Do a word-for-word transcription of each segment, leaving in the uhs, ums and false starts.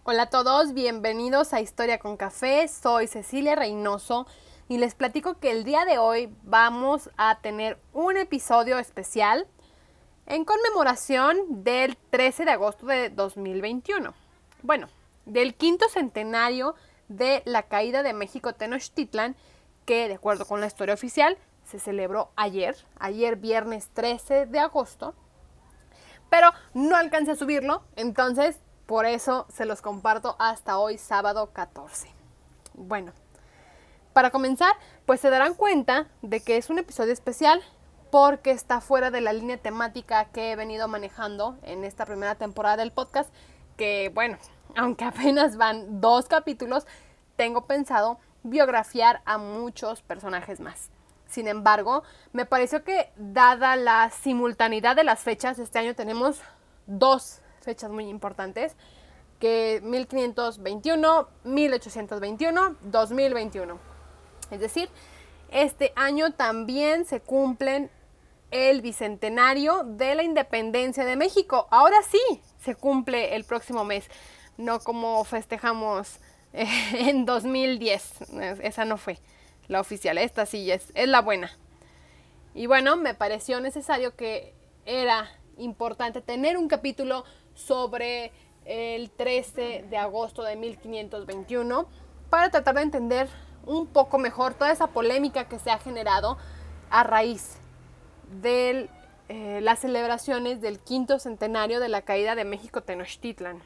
Hola a todos, bienvenidos a Historia con Café, soy Cecilia Reynoso y les platico que el día de hoy vamos a tener un episodio especial en conmemoración del trece de agosto de dos mil veintiuno. Bueno, del quinto centenario de la caída de México Tenochtitlan, que de acuerdo con la historia oficial se celebró ayer, ayer viernes trece de agosto, pero no alcancé a subirlo, entonces por eso se los comparto hasta hoy, sábado catorce. Bueno, para comenzar, pues se darán cuenta de que es un episodio especial porque está fuera de la línea temática que he venido manejando en esta primera temporada del podcast, que bueno, aunque apenas van dos capítulos, tengo pensado biografiar a muchos personajes más. Sin embargo, me pareció que dada la simultaneidad de las fechas, este año tenemos dos fechas muy importantes, que mil quinientos veintiuno, mil ochocientos veintiuno, dos mil veintiuno. Es decir, este año también se cumplen el bicentenario de la independencia de México. Ahora sí, se cumple el próximo mes, no como festejamos eh, en dos mil diez. Esa no fue la oficial, esta sí es, es la buena. Y bueno, me pareció necesario que era importante tener un capítulo sobre el trece de agosto de mil quinientos veintiuno para tratar de entender un poco mejor toda esa polémica que se ha generado a raíz de eh, las celebraciones del quinto centenario de la caída de México Tenochtitlan.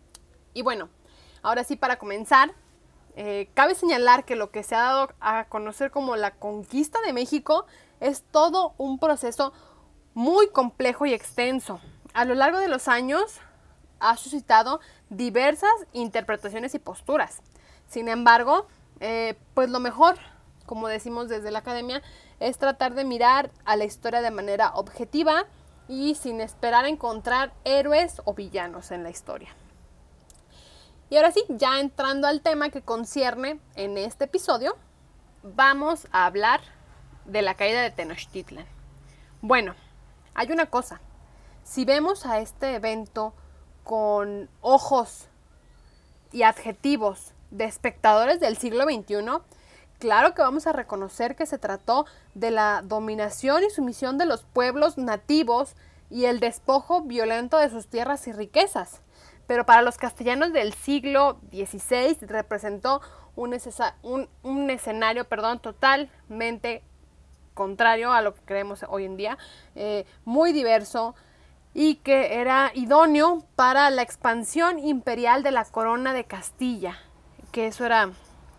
Y bueno, ahora sí, para comenzar, eh, cabe señalar que lo que se ha dado a conocer como la conquista de México es todo un proceso muy complejo y extenso. A lo largo de los años ha suscitado diversas interpretaciones y posturas. Sin embargo, eh, pues lo mejor, como decimos desde la academia, es tratar de mirar a la historia de manera objetiva y sin esperar encontrar héroes o villanos en la historia. Y ahora sí, ya entrando al tema que concierne en este episodio, vamos a hablar de la caída de Tenochtitlan. Bueno, hay una cosa. Si vemos a este evento con ojos y adjetivos de espectadores del siglo veintiuno, claro que vamos a reconocer que se trató de la dominación y sumisión de los pueblos nativos y el despojo violento de sus tierras y riquezas. Pero para los castellanos del siglo dieciséis representó un, escena- un, un escenario perdón, totalmente contrario a lo que creemos hoy en día, eh, muy diverso y que era idóneo para la expansión imperial de la corona de Castilla, que eso era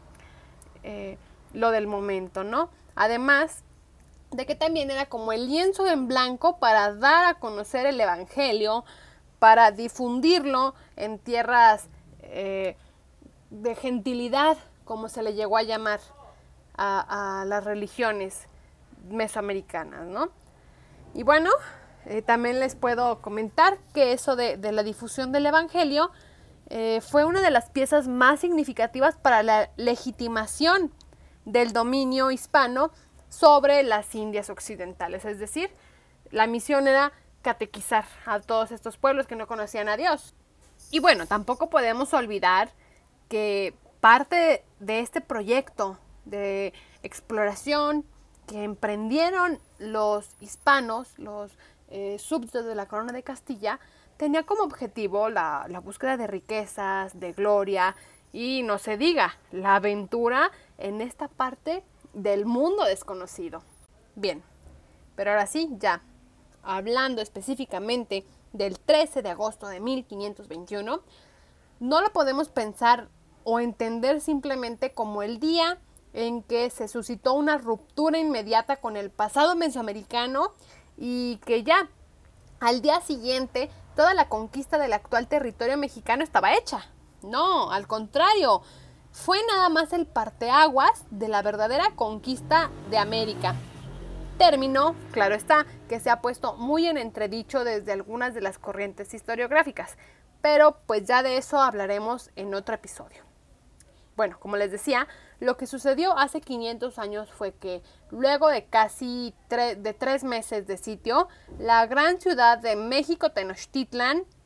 eh, lo del momento, ¿no? Además de que también era como el lienzo en blanco para dar a conocer el evangelio, para difundirlo en tierras eh, de gentilidad, como se le llegó a llamar a, a las religiones mesoamericanas, ¿no? Y bueno, eh, también les puedo comentar que eso de, de la difusión del evangelio eh, fue una de las piezas más significativas para la legitimación del dominio hispano sobre las Indias occidentales. Es decir, la misión era catequizar a todos estos pueblos que no conocían a Dios. Y bueno, tampoco podemos olvidar que parte de este proyecto de exploración que emprendieron los hispanos, los eh, súbditos de la corona de Castilla, tenía como objetivo la, la búsqueda de riquezas, de gloria y no se diga, la aventura en esta parte del mundo desconocido. Bien, pero ahora sí, ya hablando específicamente del trece de agosto de mil quinientos veintiuno, no lo podemos pensar o entender simplemente como el día en que se suscitó una ruptura inmediata con el pasado mesoamericano y que ya al día siguiente toda la conquista del actual territorio mexicano estaba hecha. No, al contrario, fue nada más el parteaguas de la verdadera conquista de América. Término, claro está, que se ha puesto muy en entredicho desde algunas de las corrientes historiográficas, pero pues ya de eso hablaremos en otro episodio. Bueno, como les decía, lo que sucedió hace quinientos años fue que luego de casi tre- de tres meses de sitio, la gran ciudad de México Tenochtitlan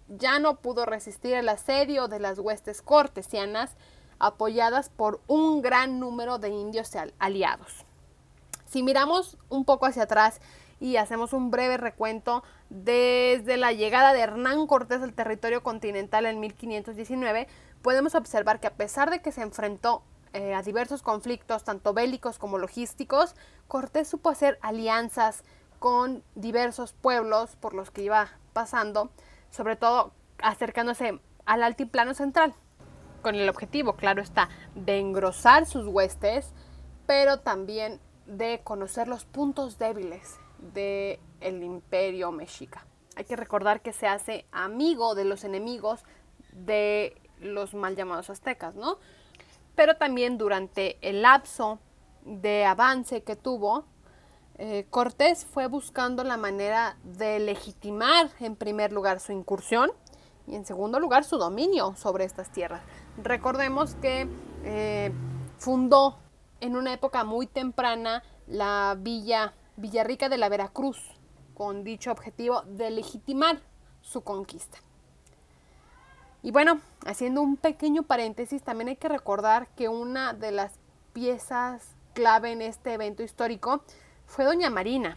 ya no pudo resistir el asedio de las huestes cortesianas, apoyadas por un gran número de indios aliados. Si miramos un poco hacia atrás y hacemos un breve recuento desde la llegada de Hernán Cortés al territorio continental en mil quinientos diecinueve, podemos observar que a pesar de que se enfrentó eh, a diversos conflictos, tanto bélicos como logísticos, Cortés supo hacer alianzas con diversos pueblos por los que iba pasando, sobre todo acercándose al altiplano central, con el objetivo, claro está, de engrosar sus huestes, pero también de conocer los puntos débiles del imperio mexica. Hay que recordar que se hace amigo de los enemigos de los mal llamados aztecas, ¿no? Pero también durante el lapso de avance que tuvo, eh, Cortés fue buscando la manera de legitimar en primer lugar su incursión y en segundo lugar su dominio sobre estas tierras. Recordemos que eh, fundó en una época muy temprana la villa Villarrica de la Veracruz, con dicho objetivo de legitimar su conquista. Y bueno, haciendo un pequeño paréntesis, también hay que recordar que una de las piezas clave en este evento histórico fue doña Marina,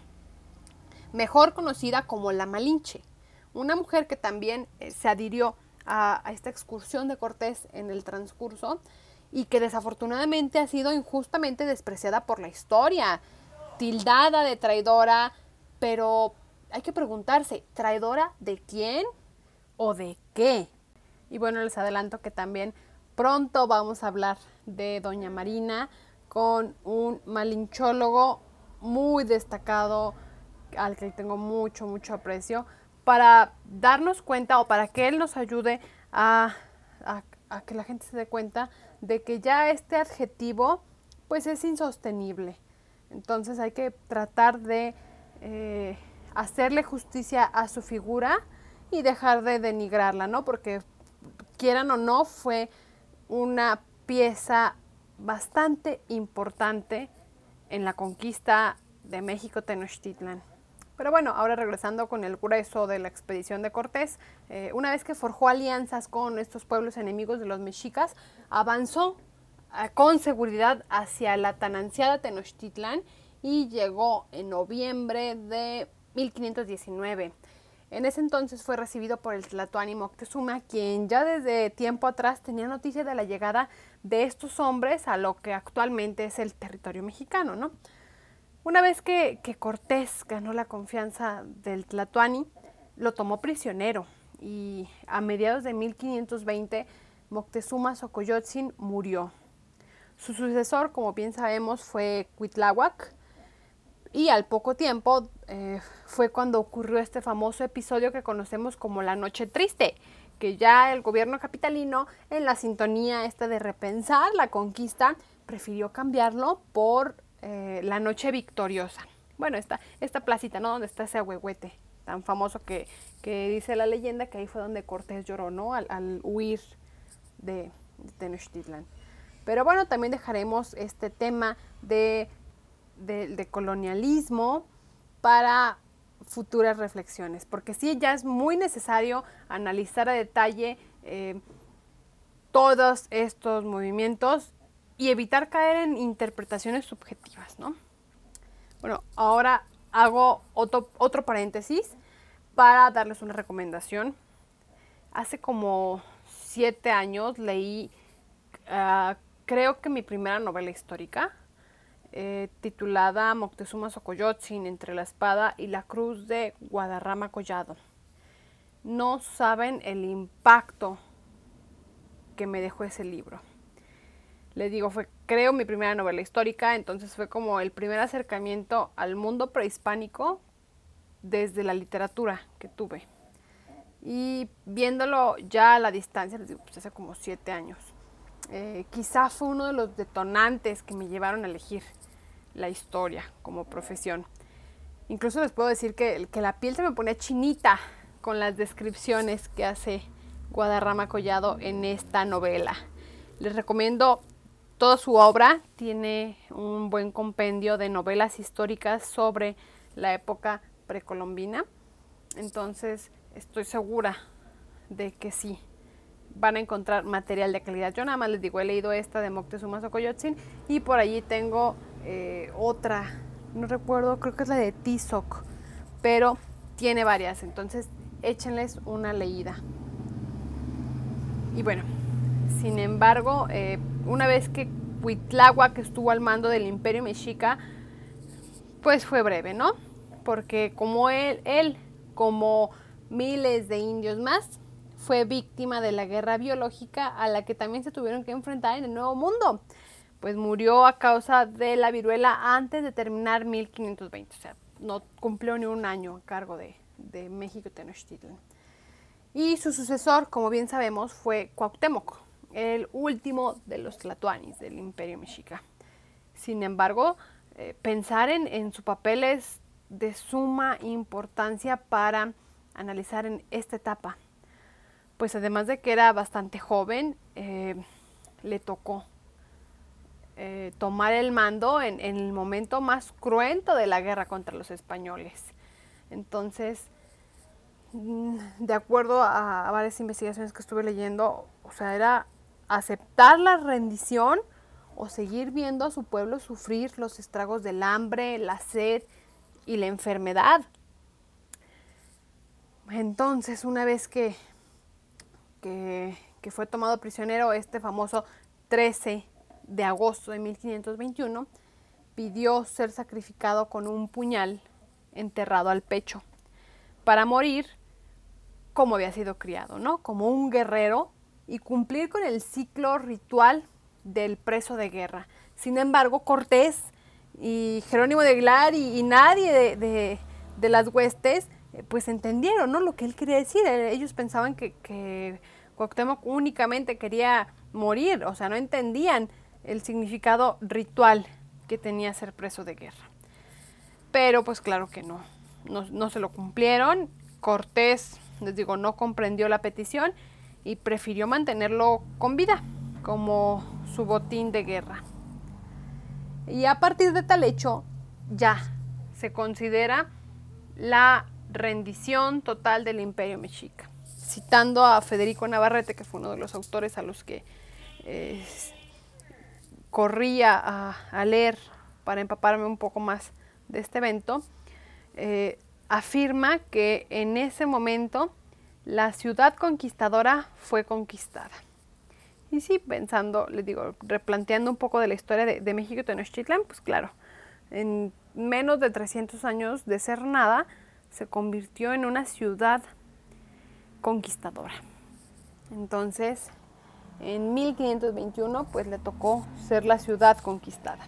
mejor conocida como la Malinche, una mujer que también eh, se adhirió a, a esta excursión de Cortés en el transcurso y que desafortunadamente ha sido injustamente despreciada por la historia, tildada de traidora, pero hay que preguntarse, ¿traidora de quién o de qué? Y bueno, les adelanto que también pronto vamos a hablar de doña Marina con un malinchólogo muy destacado al que tengo mucho, mucho aprecio, para darnos cuenta o para que él nos ayude a, a, a que la gente se dé cuenta de que ya este adjetivo pues es insostenible. Entonces hay que tratar de eh, hacerle justicia a su figura y dejar de denigrarla, ¿no? Porque quieran o no, fue una pieza bastante importante en la conquista de México Tenochtitlan. Pero bueno, ahora regresando con el grueso de la expedición de Cortés, eh, una vez que forjó alianzas con estos pueblos enemigos de los mexicas, avanzó eh, con seguridad hacia la tan ansiada Tenochtitlan y llegó en noviembre de mil quinientos diecinueve. En ese entonces fue recibido por el tlatoani Moctezuma, quien ya desde tiempo atrás tenía noticia de la llegada de estos hombres a lo que actualmente es el territorio mexicano, ¿no? Una vez que, que Cortés ganó la confianza del tlatoani, lo tomó prisionero y a mediados de mil quinientos veinte Moctezuma Xocoyotzin murió. Su sucesor, como bien sabemos, fue Cuitláhuac, y al poco tiempo eh, fue cuando ocurrió este famoso episodio que conocemos como la Noche Triste, que ya el gobierno capitalino, en la sintonía esta de repensar la conquista, prefirió cambiarlo por eh, la Noche Victoriosa. Bueno, esta, esta placita, ¿no? Donde está ese ahuehuete tan famoso que, que dice la leyenda que ahí fue donde Cortés lloró, ¿no? Al, al huir de, de Tenochtitlan. Pero bueno, también dejaremos este tema de De, de colonialismo para futuras reflexiones, porque sí, ya es muy necesario analizar a detalle eh, todos estos movimientos y evitar caer en interpretaciones subjetivas, ¿no? Bueno, ahora hago otro, otro paréntesis para darles una recomendación. Hace como siete años leí, uh, creo que mi primera novela histórica, Eh, titulada Moctezuma Xocoyotzin, entre la espada y la cruz de Guadarrama Collado. No saben el impacto que me dejó ese libro. Les digo, fue creo mi primera novela histórica, entonces fue como el primer acercamiento al mundo prehispánico desde la literatura que tuve. Y viéndolo ya a la distancia, les digo, pues hace como siete años. Eh, quizá fue uno de los detonantes que me llevaron a elegir la historia como profesión. Incluso les puedo decir que, que la piel se me ponía chinita con las descripciones que hace Guadarrama Collado en esta novela. Les recomiendo toda su obra, tiene un buen compendio de novelas históricas sobre la época precolombina. Entonces estoy segura de que sí van a encontrar material de calidad. Yo nada más les digo, he leído esta de Moctezuma Xocoyotzin y por allí tengo eh, otra, no recuerdo, creo que es la de Tizoc, pero tiene varias, entonces échenles una leída. Y bueno, sin embargo, eh, una vez que Cuitláhuac estuvo al mando del Imperio Mexica, pues fue breve, ¿no? Porque como él, él, como miles de indios más, fue víctima de la guerra biológica a la que también se tuvieron que enfrentar en el Nuevo Mundo. Pues murió a causa de la viruela antes de terminar mil quinientos veinte, o sea, no cumplió ni un año a cargo de, de México Tenochtitlan. Y su sucesor, como bien sabemos, fue Cuauhtémoc, el último de los tlatoanis del Imperio Mexica. Sin embargo, eh, pensar en, en su papel es de suma importancia para analizar en esta etapa. Pues además de que era bastante joven, eh, le tocó eh, tomar el mando en, en el momento más cruento de la guerra contra los españoles. Entonces, de acuerdo a, a varias investigaciones que estuve leyendo, o sea, era aceptar la rendición o seguir viendo a su pueblo sufrir los estragos del hambre, la sed y la enfermedad. Entonces, una vez que, que, que fue tomado prisionero, este famoso trece de agosto de mil quinientos veintiuno, pidió ser sacrificado con un puñal enterrado al pecho para morir como había sido criado, ¿no? Como un guerrero y cumplir con el ciclo ritual del preso de guerra. Sin embargo, Cortés y Jerónimo de Aguilar y, y nadie de, de, de las huestes eh, pues entendieron, ¿no?, lo que él quería decir. Ellos pensaban que, que Cuauhtémoc únicamente quería morir, o sea, no entendían el significado ritual que tenía ser preso de guerra. Pero pues claro que no, no, no se lo cumplieron. Cortés, les digo, no comprendió la petición y prefirió mantenerlo con vida como su botín de guerra. Y a partir de tal hecho, ya se considera la rendición total del Imperio Mexica. Citando a Federico Navarrete, que fue uno de los autores a los que eh, corría a, a leer para empaparme un poco más de este evento, eh, afirma que en ese momento la ciudad conquistadora fue conquistada. Y sí, pensando, les digo, replanteando un poco de la historia de, de México y Tenochtitlan, pues claro, en menos de trescientos años de ser nada, se convirtió en una ciudad conquistadora. Entonces, en mil quinientos veintiuno, pues le tocó ser la ciudad conquistada.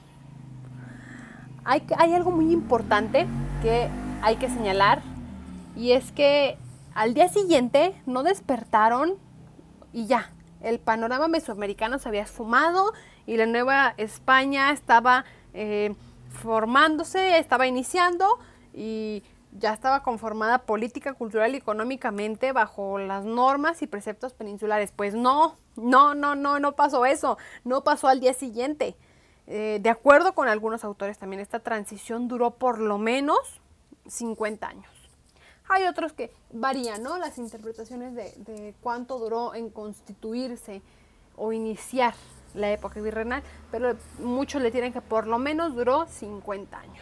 Hay, hay algo muy importante que hay que señalar, y es que al día siguiente no despertaron y ya, el panorama mesoamericano se había esfumado y la Nueva España estaba eh, formándose, estaba iniciando y ya estaba conformada política, cultural y económicamente bajo las normas y preceptos peninsulares. Pues no, no, no, no, no pasó eso, no pasó al día siguiente. Eh, de acuerdo con algunos autores también, esta transición duró por lo menos cincuenta años. Hay otros que varían, ¿no?, las interpretaciones de, de cuánto duró en constituirse o iniciar la época virreinal, pero muchos le tienen que por lo menos duró cincuenta años.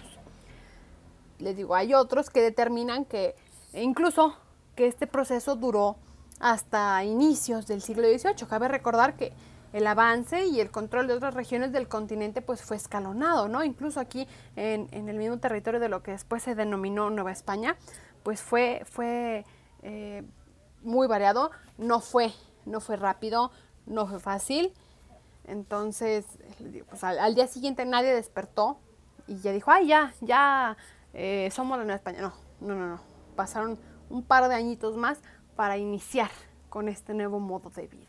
Les digo, hay otros que determinan que incluso que este proceso duró hasta inicios del siglo dieciocho. Cabe recordar que el avance y el control de otras regiones del continente pues fue escalonado, ¿no? Incluso aquí en, en el mismo territorio de lo que después se denominó Nueva España, pues fue, fue eh, muy variado, no fue, no fue rápido, no fue fácil. Entonces, pues al, al día siguiente nadie despertó y ya dijo, ay, ya, ya eh, somos la Nueva España. No, no, no, no. Pasaron un par de añitos más para iniciar con este nuevo modo de vida.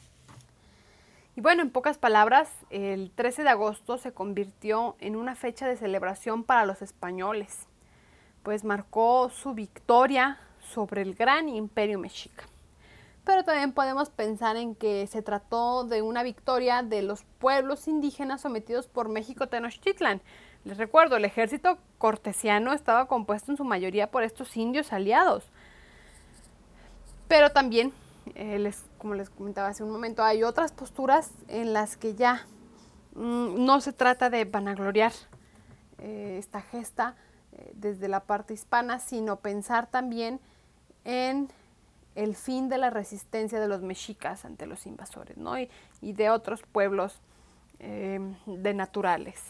Y bueno, en pocas palabras, el trece de agosto se convirtió en una fecha de celebración para los españoles, pues marcó su victoria sobre el gran imperio mexica. Pero también podemos pensar en que se trató de una victoria de los pueblos indígenas sometidos por México Tenochtitlan. Les recuerdo, el ejército cortesiano estaba compuesto en su mayoría por estos indios aliados. Pero también eh, les, como les comentaba hace un momento, hay otras posturas en las que ya mmm, no se trata de vanagloriar eh, esta gesta eh, desde la parte hispana, sino pensar también en el fin de la resistencia de los mexicas ante los invasores, ¿no? y, y de otros pueblos eh, de naturales.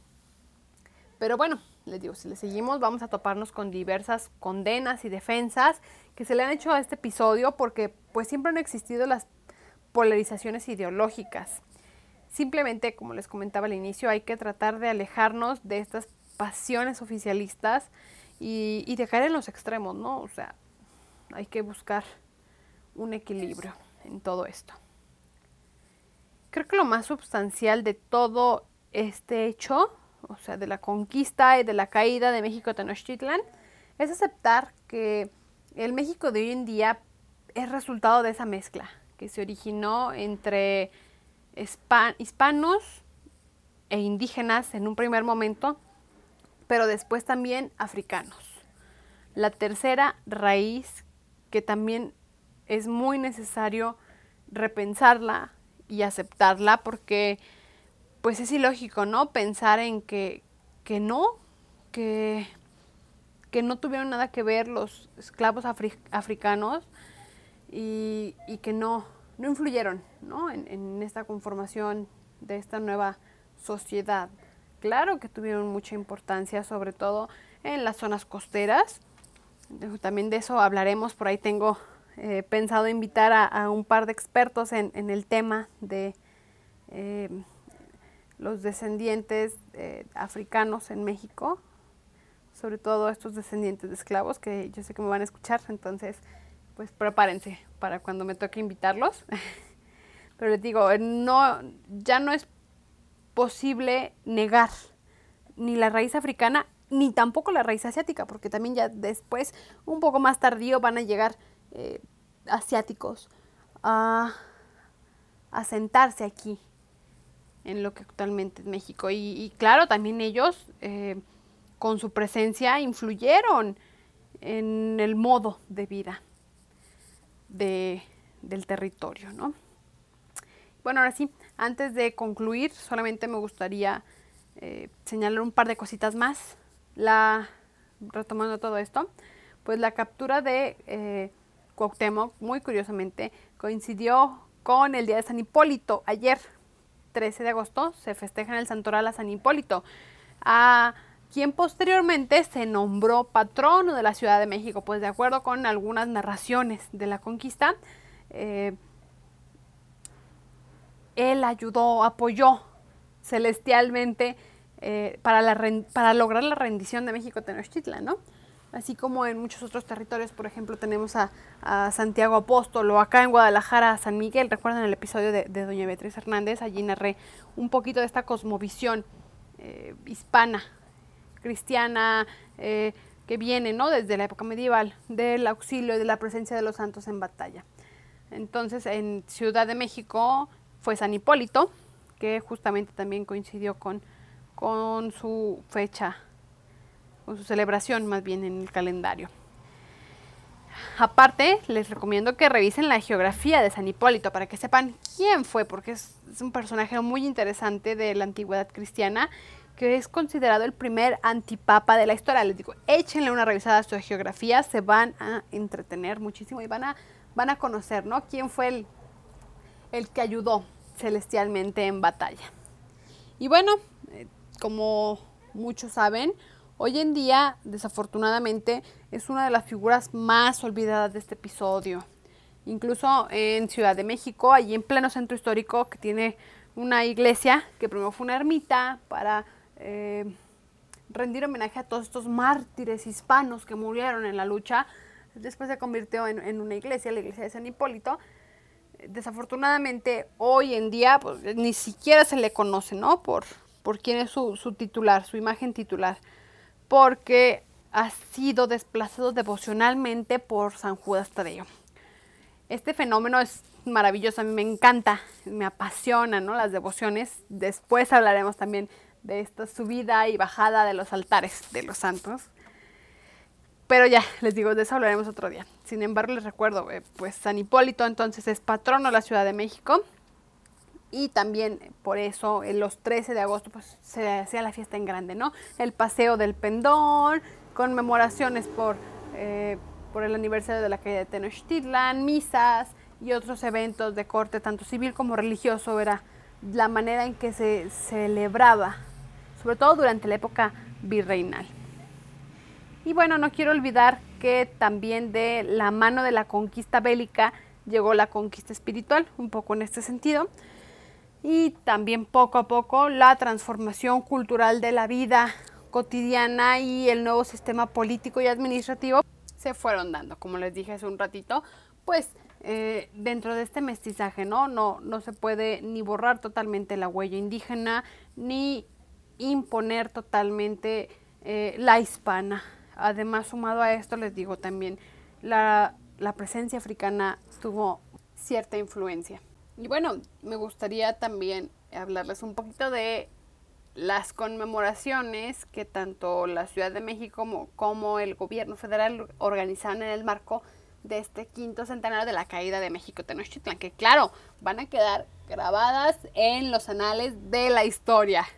Pero bueno, les digo, si le seguimos vamos a toparnos con diversas condenas y defensas que se le han hecho a este episodio porque pues siempre han existido las polarizaciones ideológicas. Simplemente, como les comentaba al inicio, hay que tratar de alejarnos de estas pasiones oficialistas y, y de caer en los extremos, ¿no? O sea, hay que buscar un equilibrio en todo esto. Creo que lo más sustancial de todo este hecho, o sea, de la conquista y de la caída de México Tenochtitlan, es aceptar que el México de hoy en día es resultado de esa mezcla que se originó entre hispanos e indígenas en un primer momento, pero después también africanos. La tercera raíz que también es muy necesario repensarla y aceptarla porque pues es ilógico, ¿no? Pensar en que, que no, que, que no tuvieron nada que ver los esclavos afri- africanos y, y que no, no influyeron, ¿no? En, en esta conformación de esta nueva sociedad. Claro que tuvieron mucha importancia, sobre todo en las zonas costeras. También de eso hablaremos, por ahí tengo eh, pensado invitar a, a un par de expertos en, en el tema de eh, los descendientes eh, africanos en México, sobre todo estos descendientes de esclavos que yo sé que me van a escuchar, entonces pues prepárense para cuando me toque invitarlos. Pero les digo, no, ya no es posible negar ni la raíz africana ni tampoco la raíz asiática, porque también ya después, un poco más tardío, van a llegar eh, asiáticos a, a sentarse aquí en lo que actualmente es México. Y, y claro, también ellos eh, con su presencia influyeron en el modo de vida de, del territorio, ¿no? Bueno, ahora sí, antes de concluir, solamente me gustaría eh, señalar un par de cositas más. La, retomando todo esto, pues la captura de eh, Cuauhtémoc, muy curiosamente, coincidió con el día de San Hipólito. Ayer, trece de agosto, se festeja en el Santoral a San Hipólito, a quien posteriormente se nombró patrono de la Ciudad de México, pues de acuerdo con algunas narraciones de la conquista, eh, él ayudó, apoyó celestialmente eh, para, la, para lograr la rendición de México Tenochtitlan, ¿no? Así como en muchos otros territorios, por ejemplo, tenemos a, a Santiago Apóstol, o acá en Guadalajara a San Miguel. Recuerdan el episodio de, de doña Beatriz Hernández, allí narré un poquito de esta cosmovisión eh, hispana, cristiana, eh, que viene, ¿no?, desde la época medieval, del auxilio y de la presencia de los santos en batalla. Entonces, en Ciudad de México fue San Hipólito, que justamente también coincidió con, con su fecha, con su celebración más bien en el calendario. Aparte, les recomiendo que revisen la geografía de San Hipólito para que sepan quién fue, porque es, es un personaje muy interesante de la antigüedad cristiana, que es considerado el primer antipapa de la historia. Les digo, échenle una revisada a su geografía, se van a entretener muchísimo y van a, van a conocer, ¿no?, quién fue el, el que ayudó celestialmente en batalla. Y bueno, eh, como muchos saben, hoy en día, desafortunadamente, es una de las figuras más olvidadas de este episodio. Incluso en Ciudad de México, allí en pleno centro histórico, que tiene una iglesia que primero fue una ermita para eh, rendir homenaje a todos estos mártires hispanos que murieron en la lucha. Después se convirtió en, en una iglesia, la iglesia de San Hipólito. Desafortunadamente, hoy en día pues, ni siquiera se le conoce, ¿no?, por, por quién es su, su titular, su imagen titular, porque ha sido desplazado devocionalmente por San Judas Tadeo. Este fenómeno es maravilloso, a mí me encanta, me apasiona, ¿no?, las devociones. Después hablaremos también de esta subida y bajada de los altares de los santos. Pero ya, les digo, de eso hablaremos otro día. Sin embargo, les recuerdo, eh, pues San Hipólito entonces es patrono de la Ciudad de México. Y también por eso en los trece de agosto pues se hacía la fiesta en grande, ¿no? El paseo del pendón, conmemoraciones por, eh, por el aniversario de la caída de Tenochtitlan, misas y otros eventos de corte tanto civil como religioso. Era la manera en que se celebraba, sobre todo durante la época virreinal. Y bueno, no quiero olvidar que también de la mano de la conquista bélica llegó la conquista espiritual, un poco en este sentido. Y también poco a poco la transformación cultural de la vida cotidiana y el nuevo sistema político y administrativo se fueron dando, como les dije hace un ratito, pues eh, dentro de este mestizaje, ¿no? No, no se puede ni borrar totalmente la huella indígena, ni imponer totalmente eh, la hispana. Además, sumado a esto, les digo también, la, la presencia africana tuvo cierta influencia. Y bueno, me gustaría también hablarles un poquito de las conmemoraciones que tanto la Ciudad de México como, como el gobierno federal organizaron en el marco de este quinto centenario de la caída de México Tenochtitlan, que claro, van a quedar grabadas en los anales de la historia.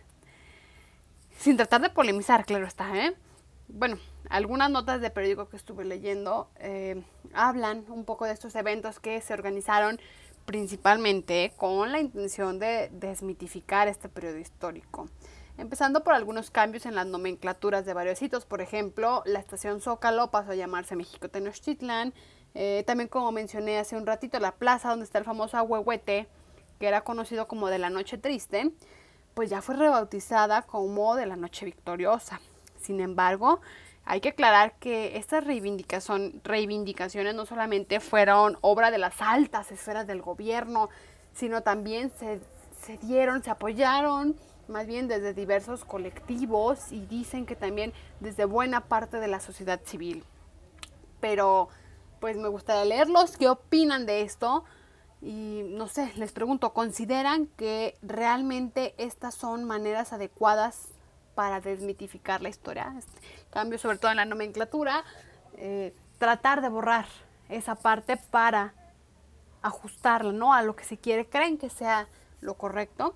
Sin tratar de polemizar, claro está, ¿eh? Bueno, algunas notas de periódico que estuve leyendo eh, hablan un poco de estos eventos que se organizaron principalmente con la intención de desmitificar este periodo histórico. Empezando por algunos cambios en las nomenclaturas de varios sitios. Por ejemplo, la estación Zócalo pasó a llamarse México Tenochtitlan. Eh, también, como mencioné hace un ratito, la plaza donde está el famoso Ahuehuete, que era conocido como de la Noche Triste, pues ya fue rebautizada como de la Noche Victoriosa. Sin embargo, hay que aclarar que estas reivindicación, reivindicaciones no solamente fueron obra de las altas esferas del gobierno, sino también se, se dieron, se apoyaron más bien desde diversos colectivos y dicen que también desde buena parte de la sociedad civil. Pero pues me gustaría leerlos, qué opinan de esto. Y no sé, les pregunto, ¿consideran que realmente estas son maneras adecuadas para desmitificar la historia? Este cambio sobre todo en la nomenclatura, eh, tratar de borrar esa parte para ajustarla, ¿no?, a lo que se quiere, creen que sea lo correcto.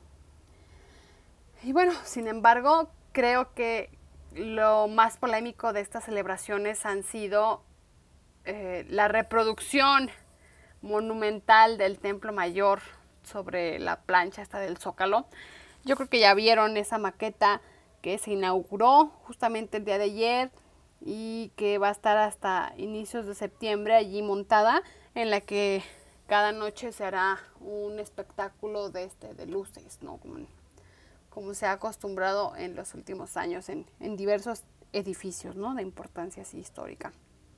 Y bueno, sin embargo, creo que lo más polémico de estas celebraciones han sido eh, la reproducción monumental del Templo Mayor sobre la plancha esta del Zócalo. Yo creo que ya vieron esa maqueta que se inauguró justamente el día de ayer y que va a estar hasta inicios de septiembre allí montada, en la que cada noche se hará un espectáculo de, este, de luces, ¿no?, como, como se ha acostumbrado en los últimos años en, en diversos edificios, ¿no?, de importancia así histórica.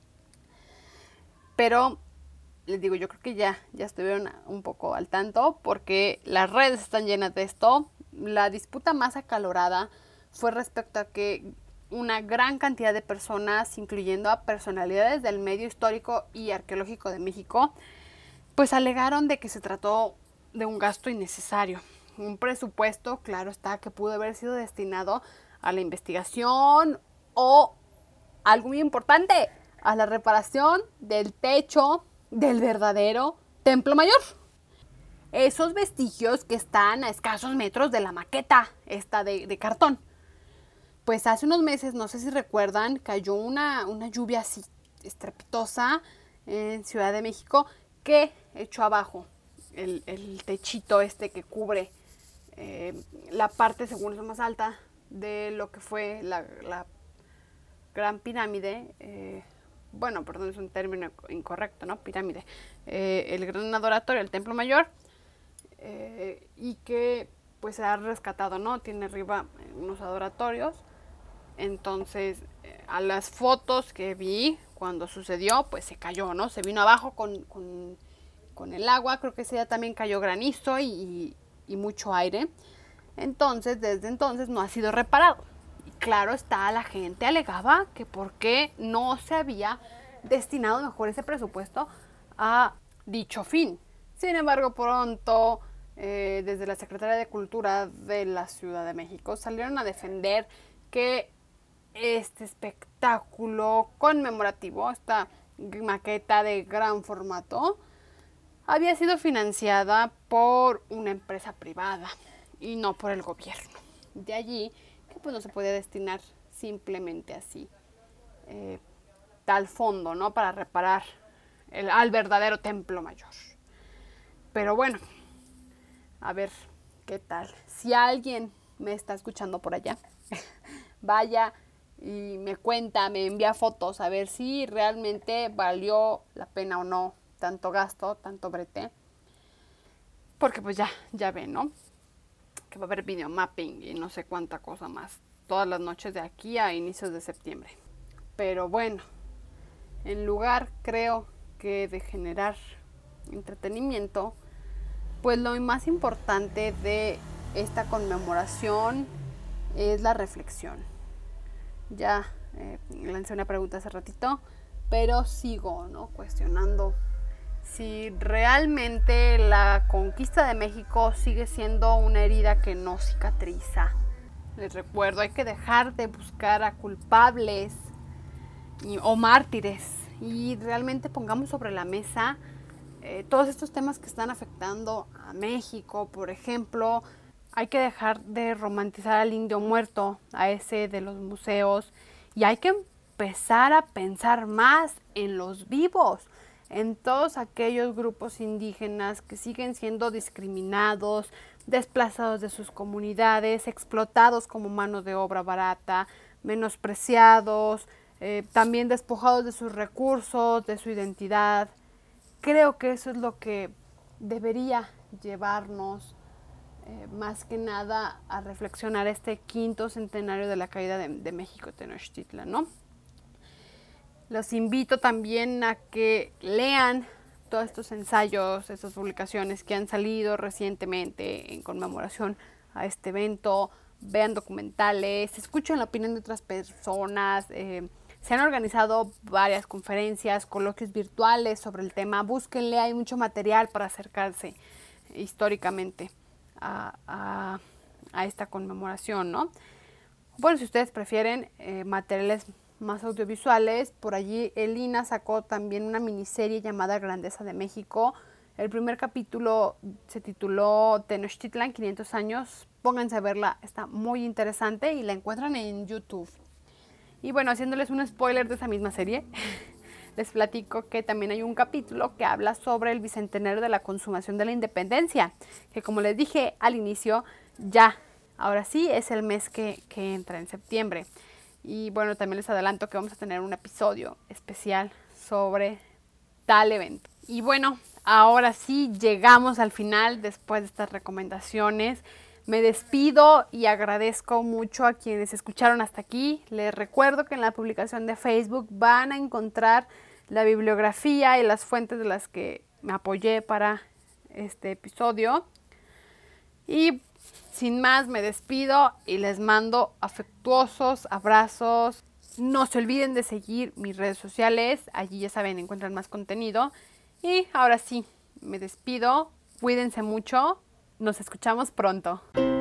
Pero les digo, yo creo que ya, ya estuvieron un poco al tanto porque las redes están llenas de esto. La disputa más acalorada fue respecto a que una gran cantidad de personas, incluyendo a personalidades del medio histórico y arqueológico de México, pues alegaron de que se trató de un gasto innecesario. Un presupuesto, claro está, que pudo haber sido destinado a la investigación o, algo muy importante, a la reparación del techo del verdadero Templo Mayor. Esos vestigios que están a escasos metros de la maqueta esta de, de cartón. Pues hace unos meses, no sé si recuerdan, cayó una, una lluvia así estrepitosa en Ciudad de México que echó abajo el, el techito este que cubre eh, la parte, según eso, más alta de lo que fue la, la Gran Pirámide. Eh, bueno, perdón, es un término incorrecto, ¿no? Pirámide. Eh, el Gran Adoratorio, el Templo Mayor, eh, y que pues se ha rescatado, ¿no? Tiene arriba unos adoratorios. Entonces, eh, a las fotos que vi cuando sucedió, pues se cayó, ¿no? Se vino abajo con, con, con el agua. Creo que ese día también cayó granizo y, y, y mucho aire. Entonces, desde entonces no ha sido reparado. Y claro está, la gente alegaba que por qué no se había destinado mejor ese presupuesto a dicho fin. Sin embargo, pronto, eh, desde la Secretaría de Cultura de la Ciudad de México salieron a defender que este espectáculo conmemorativo, esta maqueta de gran formato, había sido financiada por una empresa privada y no por el gobierno. De allí que pues no se podía destinar simplemente así eh, tal fondo, ¿no? Para reparar el, al verdadero templo mayor. Pero bueno, a ver qué tal. Si alguien me está escuchando por allá, vaya y me cuenta, me envía fotos a ver si realmente valió la pena o no tanto gasto, tanto brete. Porque pues ya, ya ven, ¿no? Que va a haber videomapping y no sé cuánta cosa más. Todas las noches de aquí a inicios de septiembre. Pero bueno, en lugar creo que de generar entretenimiento, pues lo más importante de esta conmemoración es la reflexión. Ya eh, lancé una pregunta hace ratito, pero sigo, ¿no? Cuestionando si realmente la conquista de México sigue siendo una herida que no cicatriza. Les recuerdo, hay que dejar de buscar a culpables y, o mártires y realmente pongamos sobre la mesa eh, todos estos temas que están afectando a México. Por ejemplo, hay que dejar de romantizar al indio muerto, a ese de los museos, y hay que empezar a pensar más en los vivos, en todos aquellos grupos indígenas que siguen siendo discriminados, desplazados de sus comunidades, explotados como mano de obra barata, menospreciados, eh, también despojados de sus recursos, de su identidad. Creo que eso es lo que debería llevarnos eh, más que nada a reflexionar este quinto centenario de la caída de, de México Tenochtitlan, ¿no? Los invito también a que lean todos estos ensayos, estas publicaciones que han salido recientemente en conmemoración a este evento, vean documentales, escuchen la opinión de otras personas. Eh, se han organizado varias conferencias, coloquios virtuales sobre el tema, búsquenle, hay mucho material para acercarse históricamente a, a, a esta conmemoración, ¿no? Bueno, si ustedes prefieren eh, materiales más audiovisuales, por allí el I N A sacó también una miniserie llamada Grandeza de México. El primer capítulo se tituló Tenochtitlan, quinientos años. Pónganse a verla, está muy interesante y la encuentran en YouTube. Y bueno, haciéndoles un spoiler de esa misma serie, les platico que también hay un capítulo que habla sobre el bicentenario de la consumación de la independencia, que como les dije al inicio, ya, ahora sí es el mes que, que entra en septiembre. Y bueno, también les adelanto que vamos a tener un episodio especial sobre tal evento. Y bueno, ahora sí llegamos al final después de estas recomendaciones. Me despido y agradezco mucho a quienes escucharon hasta aquí. Les recuerdo que en la publicación de Facebook van a encontrar la bibliografía y las fuentes de las que me apoyé para este episodio. Y sin más, me despido y les mando afectuosos abrazos. No se olviden de seguir mis redes sociales. Allí ya saben, encuentran más contenido. Y ahora sí, me despido. Cuídense mucho. Nos escuchamos pronto.